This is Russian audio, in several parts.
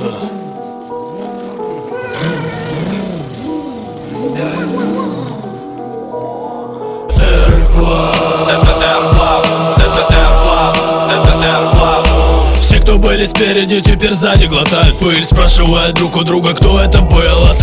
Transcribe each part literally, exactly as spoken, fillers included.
Все, кто были спереди, теперь сзади глотают пыль, спрашивая друг у друга, кто это был.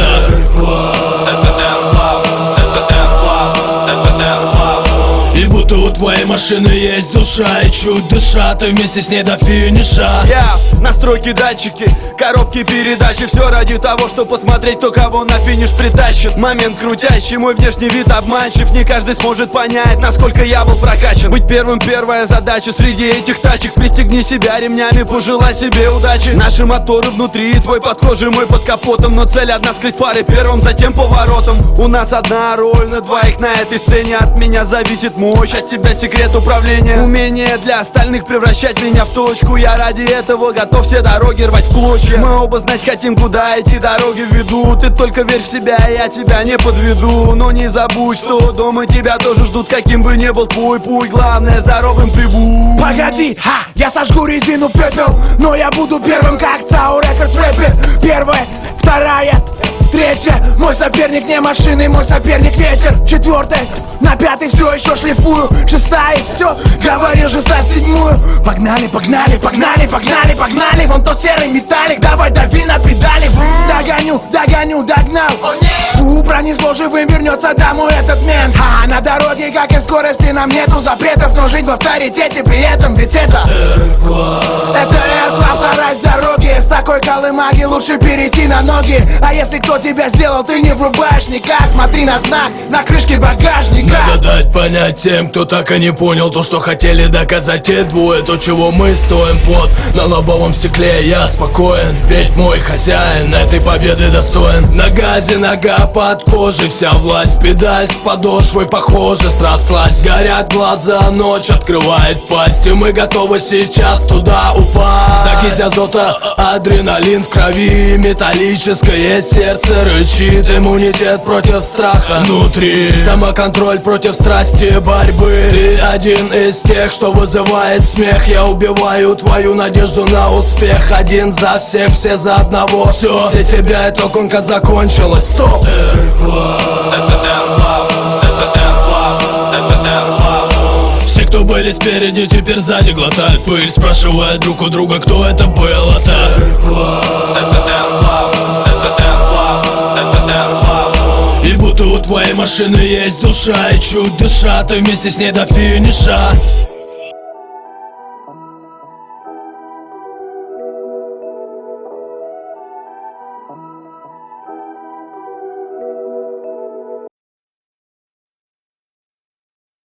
И будто у твоей машины есть душа, и чуть дыша, ты вместе с ней до финиша. Я yeah, настройки, датчики, коробки, передачи, все ради того, чтобы посмотреть, кто кого на финиш притащит. Момент крутящий, мой внешний вид обманчив. Не каждый сможет понять, насколько я был прокачан. Быть первым — первая задача среди этих тачек. Пристегни себя ремнями, пожелай себе удачи. Наши моторы внутри, твой под кожей, мой под капотом. Но цель одна — скрыть фары первым, затем поворотом. У нас одна роль на двоих на этой сцене. От меня зависит мощь, от тебя секрет управления. Умение для остальных превращать меня в точку. Я ради этого готов все дороги рвать в клочья. Мы оба знать хотим, куда эти дороги ведут. Ты только верь в себя, я тебя не подведу. Но не забудь, что дома тебя тоже ждут. Каким бы ни был твой путь, главное здоровым прибудь. Погоди, ха, я сожгу резину в пепел, но я буду первым, как Цау Рекордс в рэпе. Первая, вторая, третья. Мой соперник не машины, мой соперник ветер. Четвертая, на пятой все еще шлифую. Шестая, и все, говорил же за седьмую. Погнали, погнали, погнали, погнали, погнали. Вон тот серый металлик, давай дави на педали. Догоню, догоню, догнал. Фу, пронесло живым, вернется домой этот мент. А на дороге, как и скорости, нам нету запретов. Но жить в авторитете при этом, ведь это Это Air-класс, орать с дороги. С такой колымаги лучше перейти на ноги. А если кто тебя сделал, ты не врубаешь никак. Смотри на знак на крышке багажника. Надо дать понять тем, кто так и не понял то, что хотели доказать те двое. То, чего мы стоим, под на лобовом стекле. Я спокоен, ведь мой хозяин этой победы достоин. На газе нога под кожей, вся власть. Педаль с подошвой, похоже, срослась. Горят глаза, ночь открывает пасть, и мы готовы сейчас туда упасть. Закись азота, адреналин в крови, металлическое сердце рычит. Иммунитет против страха внутри, самоконтроль против страсти борьбы. Ты один из тех, что вызывает смех. Я убиваю твою надежду на успех. Один за всех, все за одного. Все, для тебя эта гонка закончилась. Стоп! Все, кто были спереди, теперь сзади глотают пыль, спрашивая друг у друга, кто это был. И будто у твоей машины есть душа, и чуть дыша, ты вместе с ней до финиша.